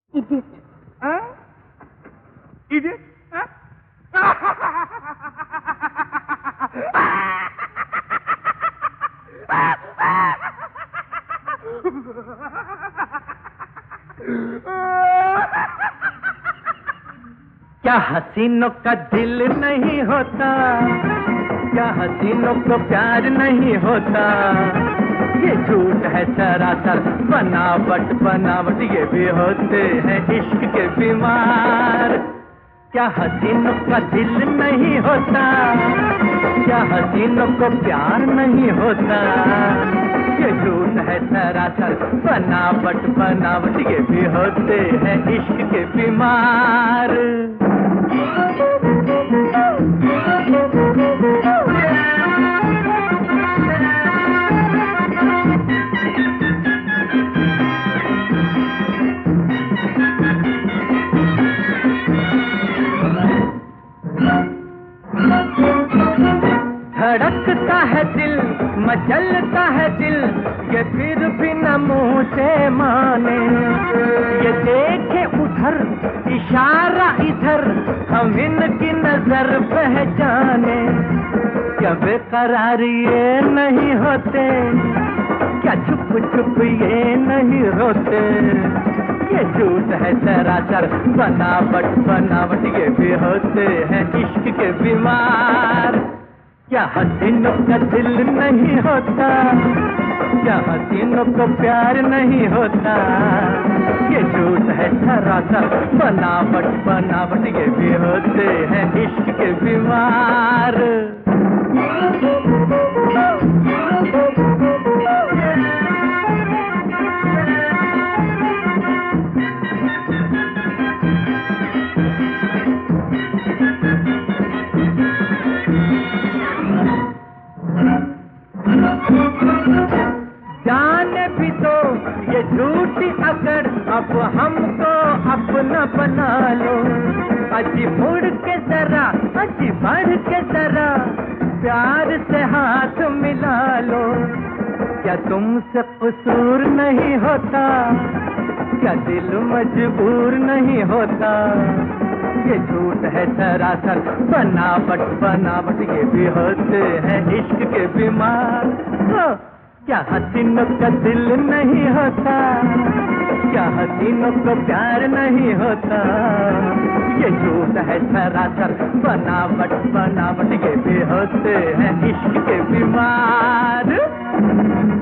Idiot. Idiot? क्या हसीनों का दिल नहीं होता, क्या हसीनों को प्यार नहीं होता, ये झूठ है सरासर बनावट बनावट, ये भी होते हैं इश्क के बीमार। क्या हसीनों का दिल नहीं होता, क्या हसीनों को प्यार नहीं होता, ये झूठ है सरासर बनावट बनावट, ये भी होते हैं इश्क के बीमार। धड़कता है दिल, मचलता है दिल, ये फिर भी न मुंह से माने, ये देखे उधर इशारा इधर, हम इनकी नजर पहचाने। क्या बेकरार ये नहीं होते, क्या छुप छुप ये नहीं रोते, ये झूठ है सरासर बनावट बनावट, ये भी होते हैं इश्क के बीमार। क्या हसीनों का दिल नहीं होता, क्या हसीनों को प्यार नहीं होता, ये झूठ है सरासर बनावट बनावट, ये भी होते हैं इश्क के बीमार। जाने भी तो ये झूठी अगर अब हमको अपना बना लो, अजी मुड़ के जरा, अजी बढ़ के जरा, प्यार से हाथ मिला लो। क्या तुमसे कसूर नहीं होता, क्या दिल मजबूर नहीं होता, ये झूठ है सरासर बनावट बनावट, ये भी होते हैं इश्क के बीमार। क्या हसीनों का दिल नहीं होता, क्या हसीनों को प्यार नहीं होता, ये झूठ है सरासर बनावट बनावट, ये भी होते हैं इश्क के बीमार।